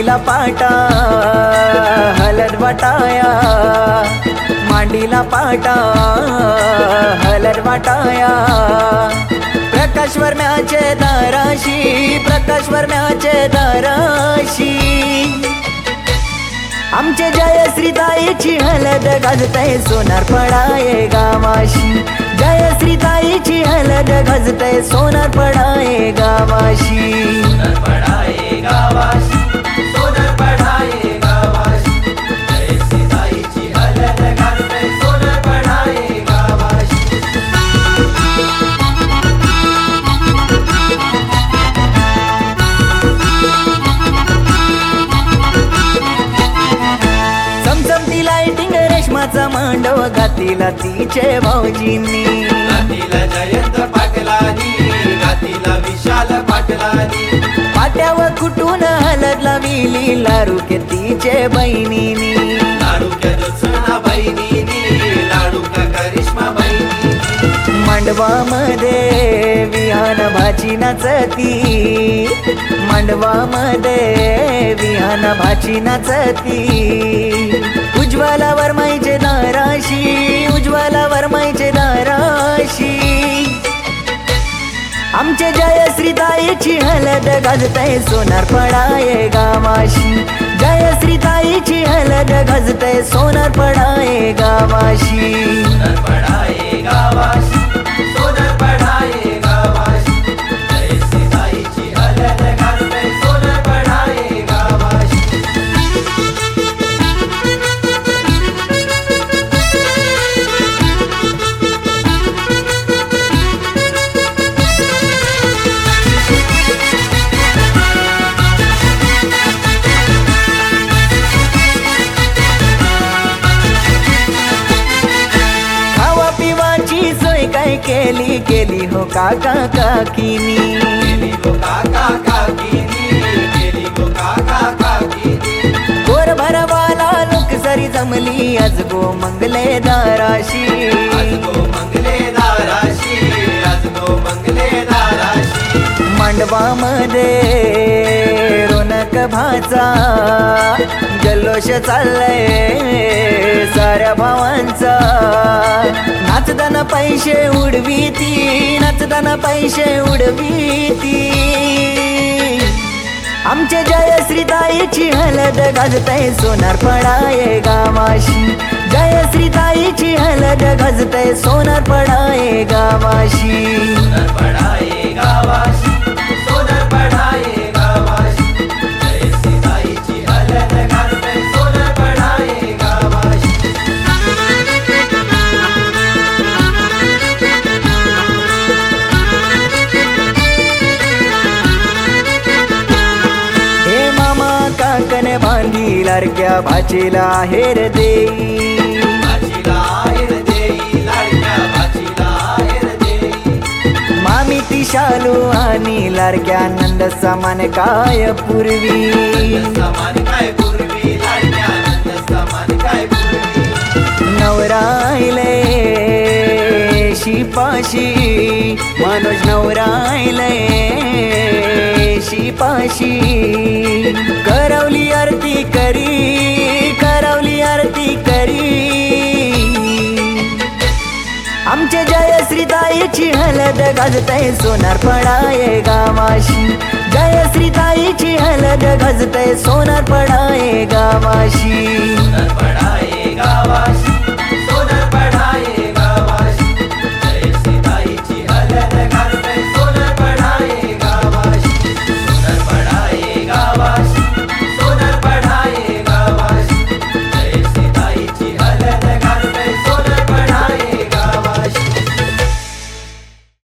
मांडीला पाटा हलद वाटाया, मांडीला पाटा हलद वाटाया। प्रकाश वर्म्याचे दाराशी, प्रकाश वर्म्याचे दाराशी आमचे जयश्रीताईची हलद गाजतय सोनार पडाये गावाशी, जयश्रीताईची हलद गाजतय सोनार पडाये गावाशी, सोनार पडाये गावाशी, सोनार पडाये गावाशी, जयश्रीताईची हलद गाजतय सोनार पडाये गावाशी। चमचमती लाइटिंग रेशमाचा मांडव घातीला तिचे भाऊजींनी, घातीला जयंत पाटलानी, घातीला विशाल पाटलानी, पाट्यावर कुटून हलद लाविली लाडूके तिचे बहिणीनी, लाडूक्या ज्योत्सना बहिणीनी, लाडूक्या करिश्मा बहिणीनी। मांडवामध्ये विहान भाची नाचती, मांडवामध्ये विहान भाची नाचती। उज्ज्वला वर्माईचे दाराशी, उज्ज्वला वर्माईचे दाराशी आमचे जयश्रीताईची हलद गाजतय सोनार पडाये गावाशी, जयश्रीताईची हलद गाजतय सोनार पडाये गावाशी, सोनार पडाये गावाशी, सोनार पडाये गावाशी, जयश्रीताईची हलद गाजतय सोनार पडाये गावाशी। खावा पिवाची सोय काय केली, केली हो काका काकीनी, केली गो काका काकीनी, केली गो काका काकीनी, गोर भरवाला लोक सरी जमली आज गो मंगले दाराशी, आज गो मंगले दाराशी, आज गो मंगले दाराशी। मांडवामध्ये रोनक भाचा जल्लोष चाललंय साऱ्या भावांचा, नाचताना पैसे उडवीती, नाचताना पैसे उडवीती आमचे जयश्रीताईची हलद गाजतय सोनार पडाये गावाशी, जयश्रीताईची हलद गाजतय सोनार पडाये गावाशी, सोनार पडाये गावाशी, सोनार पडाये गावाशी, जयश्रीताईची हलद गाजतय सोनार पडाये गावाशी। हे मामा काकन बांधी लाडक्या भाचीला हेर देई, भाचीला आहेर देई, लाडक्या भाचीला आहेर देई, मामी ती शालू आणि लाडक्या नंद समान काय पूर्वी, समान काय पूर्वी, लाडक्या नंद समान काय पूर्वी। नवरायले शिपाशी मनोज नवरायले शिपाशी करवली आरती करी, करवली आरती करी आमचे जयश्रीताईची हलद गाजतय सोनार पडाये गावाशी, जयश्रीताईची हलद गाजतय सोनार पडाये गावाशी, सोनार पडाये